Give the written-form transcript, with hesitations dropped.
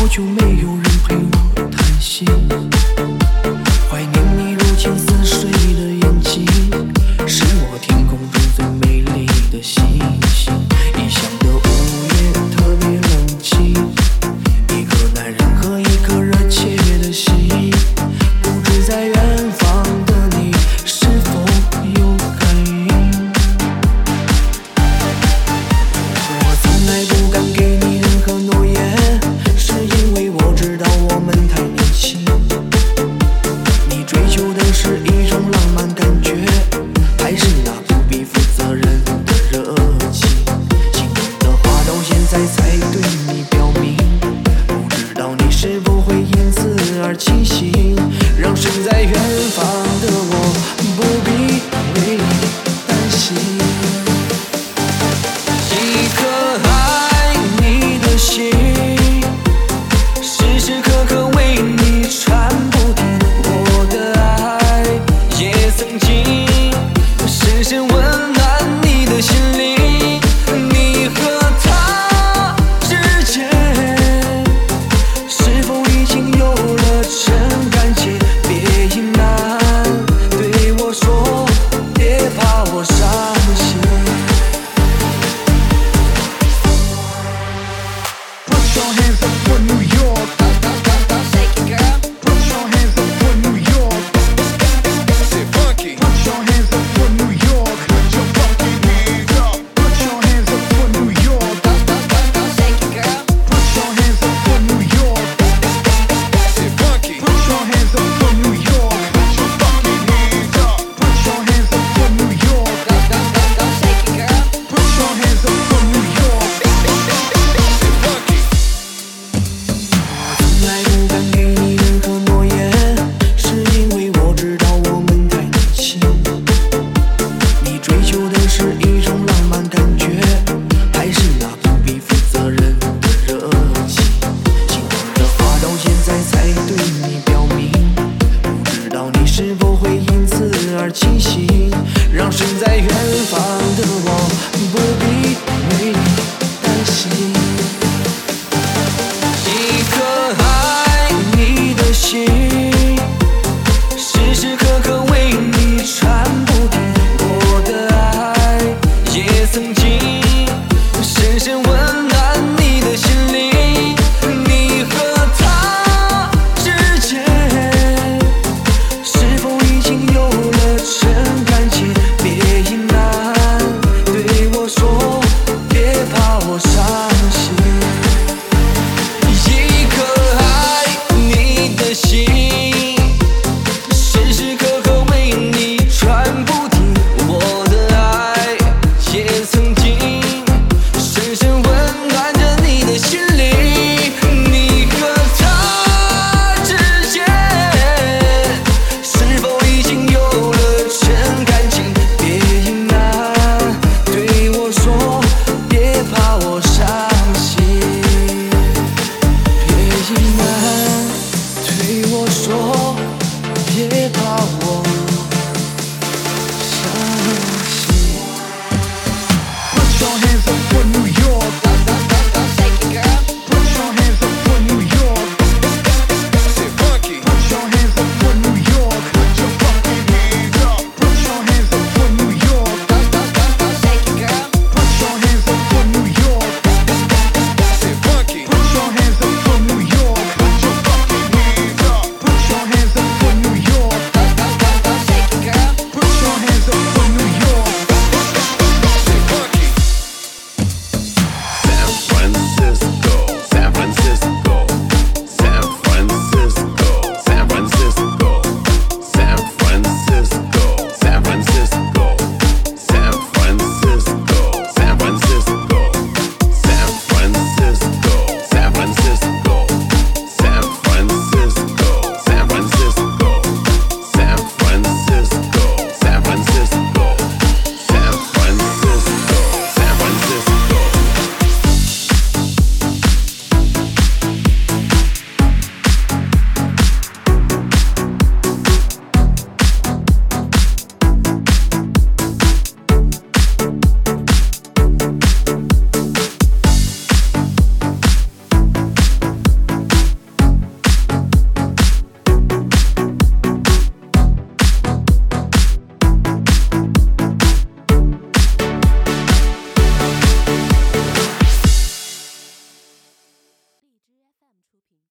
好久没有人陪我谈心，怀念你如青似水的眼睛，是我天空中最美丽的星星。异乡的午夜特别冷清，一个男人和一颗热切的心，不知在远方的你是否有感应。我从来不敢给你任何诺言，是因为我知道我们太年轻。你追求的是一种浪漫感觉，还是那不必负责任的热情？心动的话到现在才对你表明，不知道你是否会因此而清醒，让身在远方的我不必为你担心。一颗爱你的心，时时刻刻为你传不停，我的爱也曾经深深温暖你的心灵。你和他之间是否已经有了真感情？别隐瞒，对我说，别怕我伤心。 Put your hands up